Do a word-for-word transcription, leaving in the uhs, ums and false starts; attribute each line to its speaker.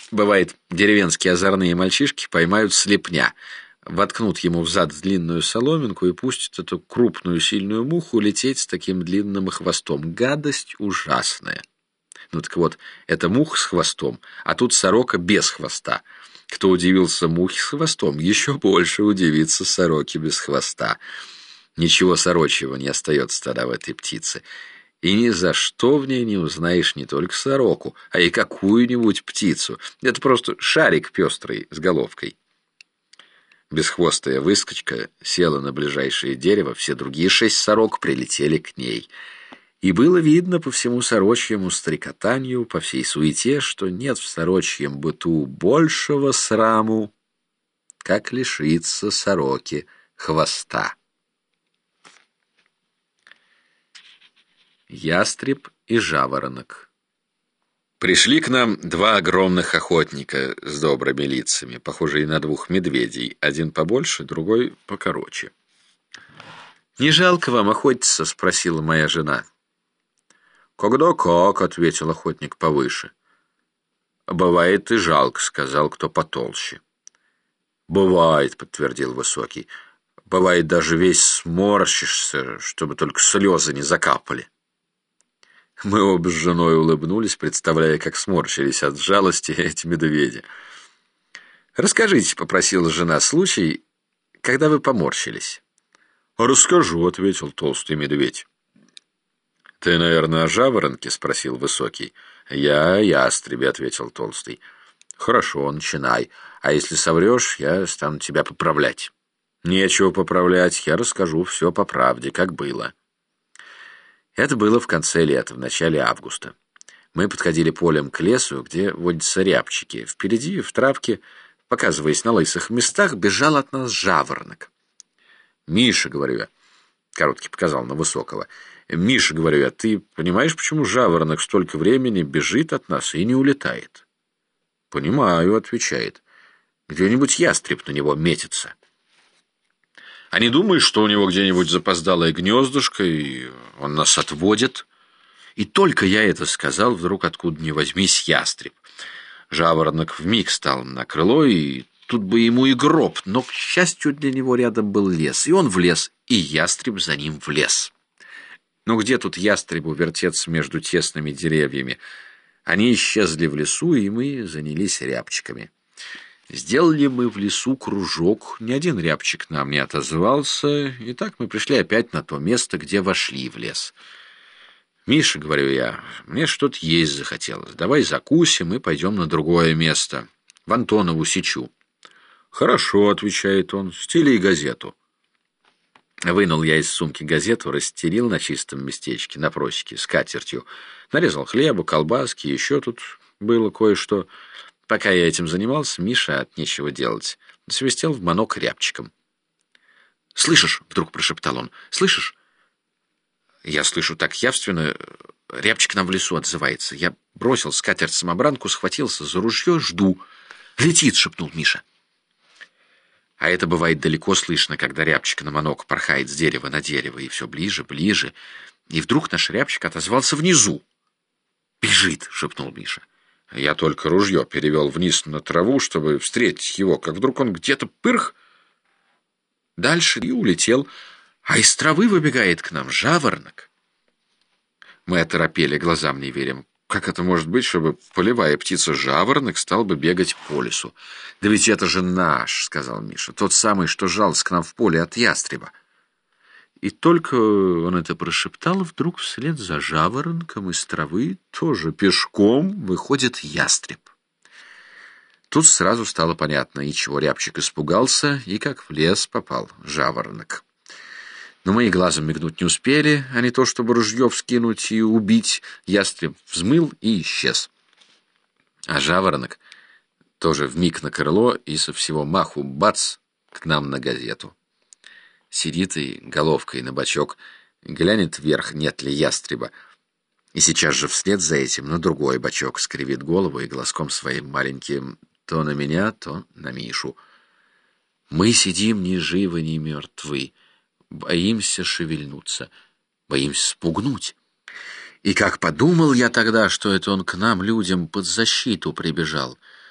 Speaker 1: Бывает, деревенские озорные мальчишки поймают слепня, воткнут ему в зад длинную соломинку и пустят эту крупную сильную муху лететь с таким длинным хвостом. Гадость ужасная. Ну так вот, это муха с хвостом, а тут сорока без хвоста. Кто удивился мухе с хвостом, еще больше удивится сороке без хвоста. Ничего сорочьего не остается тогда в этой птице. И ни за что в ней не узнаешь не только сороку, а и какую-нибудь птицу. Это просто шарик пестрый с головкой. Бесхвостая выскочка села на ближайшее дерево, все другие шесть сорок прилетели к ней. И было видно по всему сорочьему стрекотанию, по всей суете, что нет в сорочьем быту большего сраму, как лишиться сороки хвоста. Ястреб и жаворонок. Пришли к нам два огромных охотника с добрыми лицами, похожие на двух медведей, один побольше, другой покороче. «Не жалко вам охотиться?» — спросила моя жена. «Когда как?» — ответил охотник повыше. «Бывает и жалко», — сказал кто потолще. «Бывает», — подтвердил высокий. «Бывает, даже весь сморщишься, чтобы только слезы не закапали». Мы оба с женой улыбнулись, представляя, как сморщились от жалости эти медведи. «Расскажите», — попросила жена, — «случай, когда вы поморщились». «Расскажу», — ответил толстый медведь. «Ты, наверное, о жаворонке?» — спросил высокий. «Я о ястребе», — ответил толстый. «Хорошо, начинай. А если соврешь, я стану тебя поправлять». «Нечего поправлять, я расскажу все по правде, как было». Это было в конце лета, в начале августа. Мы подходили полем к лесу, где водятся рябчики. Впереди, в травке, показываясь на лысых местах, бежал от нас жаворонок. «Миша», — говорю я, — короткий показал на высокого, — «Миша, — говорю я, — ты понимаешь, почему жаворонок столько времени бежит от нас и не улетает?» «Понимаю», — отвечает, — «где-нибудь ястреб на него метится». «А не думаешь, что у него где-нибудь запоздалое гнездышко, и он нас отводит?» И только я это сказал, вдруг откуда ни возьмись ястреб. Жаворонок вмиг стал на крыло, и тут бы ему и гроб, но, к счастью, для него рядом был лес, и он влез, и ястреб за ним влез. Но где тут ястребу вертеться между тесными деревьями? Они исчезли в лесу, и мы занялись рябчиками. Сделали мы в лесу кружок, ни один рябчик нам не отозвался, и так мы пришли опять на то место, где вошли в лес. «Миша, — говорю я, — мне что-то есть захотелось. Давай закусим и пойдем на другое место, в Антонову сечу». «Хорошо, — отвечает он, — стели и газету». Вынул я из сумки газету, расстелил на чистом местечке, на просеке, скатертью, нарезал хлеба, колбаски, еще тут было кое-что. Пока я этим занимался, Миша от нечего делать свистел в манок рябчиком. «Слышишь?» — вдруг прошептал он. «Слышишь?» Я слышу так явственно. Рябчик нам в лесу отзывается. Я бросил скатерть-самобранку, схватился за ружье, жду. «Летит!» — шепнул Миша. А это бывает далеко слышно, когда рябчик на манок порхает с дерева на дерево, и все ближе, ближе. И вдруг наш рябчик отозвался внизу. «Бежит!» — шепнул Миша. Я только ружье перевел вниз на траву, чтобы встретить его, как вдруг он где-то пырх дальше и улетел, а из травы выбегает к нам жаворонок. Мы оторопели, глазам не верим. Как это может быть, чтобы полевая птица жаворонок стал бы бегать по лесу? «Да ведь это же наш», — сказал Миша, — «тот самый, что жался к нам в поле от ястреба». И только он это прошептал, вдруг вслед за жаворонком из травы тоже пешком выходит ястреб. Тут сразу стало понятно, и чего рябчик испугался, и как в лес попал жаворонок. Но мы и глазом мигнуть не успели, а не то чтобы ружье вскинуть и убить. Ястреб взмыл и исчез. А жаворонок тоже вмиг на крыло и со всего маху бац к нам на газету. Сидит и головкой на бочок, глянет вверх, нет ли ястреба, и сейчас же вслед за этим на другой бочок скривит голову и глазком своим маленьким то на меня, то на Мишу. Мы сидим ни живы, ни мертвы, боимся шевельнуться, боимся спугнуть. И как подумал я тогда, что это он к нам, людям, под защиту прибежал,